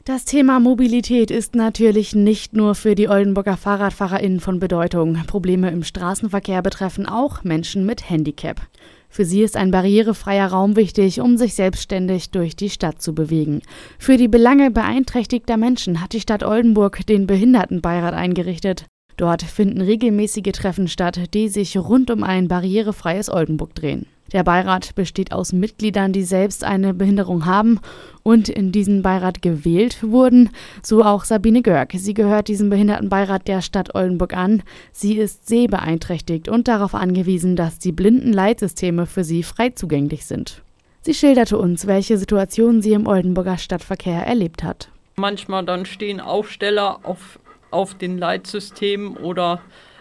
Das Thema Mobilität ist natürlich nicht nur für die Oldenburger FahrradfahrerInnen von Bedeutung. Probleme im Straßenverkehr betreffen auch Menschen mit Handicap. Für sie ist ein barrierefreier Raum wichtig, um sich selbstständig durch die Stadt zu bewegen. Für die Belange beeinträchtigter Menschen hat die Stadt Oldenburg den Behindertenbeirat eingerichtet. Dort finden regelmäßige Treffen statt, die sich rund um ein barrierefreies Oldenburg drehen. Der Beirat besteht aus Mitgliedern, die selbst eine Behinderung haben und in diesen Beirat gewählt wurden, so auch Sabine Görg. Sie gehört diesem Behindertenbeirat der Stadt Oldenburg an. Sie ist sehbeeinträchtigt und darauf angewiesen, dass die Blindenleitsysteme für sie frei zugänglich sind. Sie schilderte uns, welche Situationen sie im Oldenburger Stadtverkehr erlebt hat. Manchmal dann stehen Aufsteller auf den Leitsystemen oder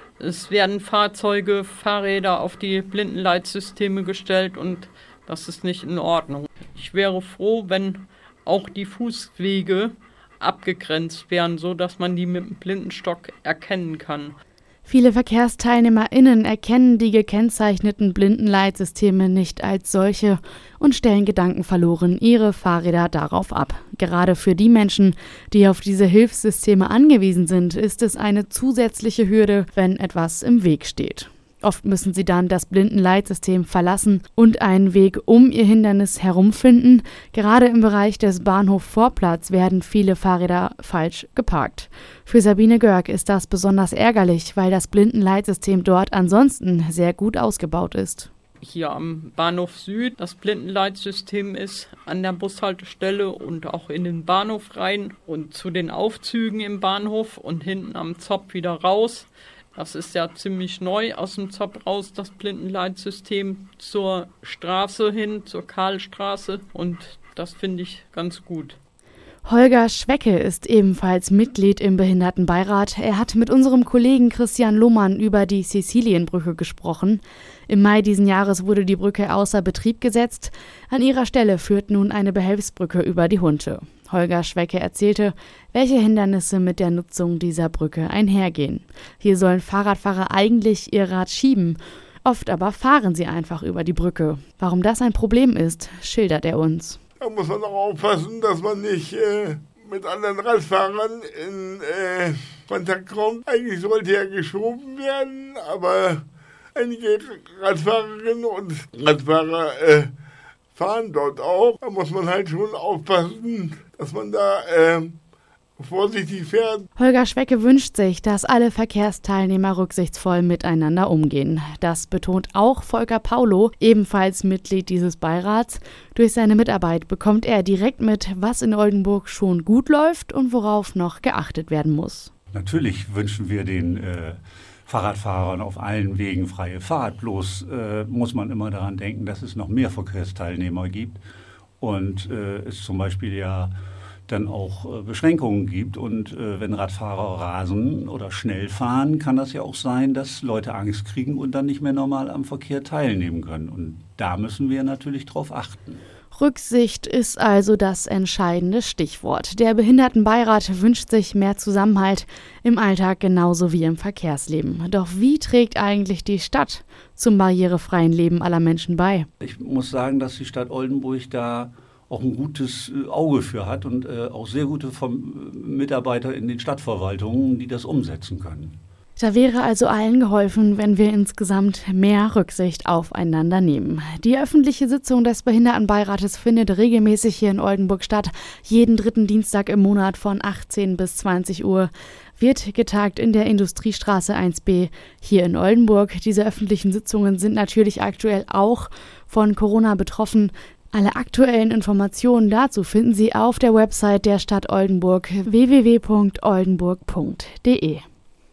es werden Fahrzeuge, Fahrräder auf die Blindenleitsysteme gestellt und das ist nicht in Ordnung. Ich wäre froh, wenn auch die Fußwege abgegrenzt wären, sodass man die mit dem Blindenstock erkennen kann. Viele VerkehrsteilnehmerInnen erkennen die gekennzeichneten Blindenleitsysteme nicht als solche und stellen gedankenverloren ihre Fahrräder darauf ab. Gerade für die Menschen, die auf diese Hilfssysteme angewiesen sind, ist es eine zusätzliche Hürde, wenn etwas im Weg steht. Oft müssen sie dann das Blindenleitsystem verlassen und einen Weg um ihr Hindernis herumfinden. Gerade im Bereich des Bahnhof-Vorplatz werden viele Fahrräder falsch geparkt. Für Sabine Görg ist das besonders ärgerlich, weil das Blindenleitsystem dort ansonsten sehr gut ausgebaut ist. Hier am Bahnhof Süd, das Blindenleitsystem ist an der Bushaltestelle und auch in den Bahnhof rein und zu den Aufzügen im Bahnhof und hinten am Zopp wieder raus. Das ist ja ziemlich neu aus dem Zopp raus, das Blindenleitsystem zur Straße hin, zur Karlstraße und das finde ich ganz gut. Holger Schwecke ist ebenfalls Mitglied im Behindertenbeirat. Er hat mit unserem Kollegen Christian Lohmann über die Cäcilienbrücke gesprochen. Im Mai diesen Jahres wurde die Brücke außer Betrieb gesetzt. An ihrer Stelle führt nun eine Behelfsbrücke über die Hunte. Holger Schwecke erzählte, welche Hindernisse mit der Nutzung dieser Brücke einhergehen. Hier sollen Fahrradfahrer eigentlich ihr Rad schieben. Oft aber fahren sie einfach über die Brücke. Warum das ein Problem ist, schildert er uns. Da muss man auch aufpassen, dass man nicht mit anderen Radfahrern in Kontakt kommt. Eigentlich sollte ja geschoben werden, aber einige Radfahrerinnen und Radfahrer fahren dort auch. Da muss man halt schon aufpassen, dass man da vorsichtig fährt. Holger Schwecke wünscht sich, dass alle Verkehrsteilnehmer rücksichtsvoll miteinander umgehen. Das betont auch Volker Paulo, ebenfalls Mitglied dieses Beirats. Durch seine Mitarbeit bekommt er direkt mit, was in Oldenburg schon gut läuft und worauf noch geachtet werden muss. Natürlich wünschen wir den Fahrradfahrern auf allen Wegen freie Fahrt. Bloß muss man immer daran denken, dass es noch mehr Verkehrsteilnehmer gibt und es zum Beispiel ja dann auch Beschränkungen gibt. Und wenn Radfahrer rasen oder schnell fahren, kann das ja auch sein, dass Leute Angst kriegen und dann nicht mehr normal am Verkehr teilnehmen können. Und da müssen wir natürlich drauf achten. Rücksicht ist also das entscheidende Stichwort. Der Behindertenbeirat wünscht sich mehr Zusammenhalt im Alltag genauso wie im Verkehrsleben. Doch wie trägt eigentlich die Stadt zum barrierefreien Leben aller Menschen bei? Ich muss sagen, dass die Stadt Oldenburg da auch ein gutes Auge für hat und auch sehr gute Mitarbeiter in den Stadtverwaltungen, die das umsetzen können. Da wäre also allen geholfen, wenn wir insgesamt mehr Rücksicht aufeinander nehmen. Die öffentliche Sitzung des Behindertenbeirates findet regelmäßig hier in Oldenburg statt. Jeden dritten Dienstag im Monat von 18 bis 20 Uhr wird getagt in der Industriestraße 1b hier in Oldenburg. Diese öffentlichen Sitzungen sind natürlich aktuell auch von Corona betroffen. Alle aktuellen Informationen dazu finden Sie auf der Website der Stadt Oldenburg www.oldenburg.de.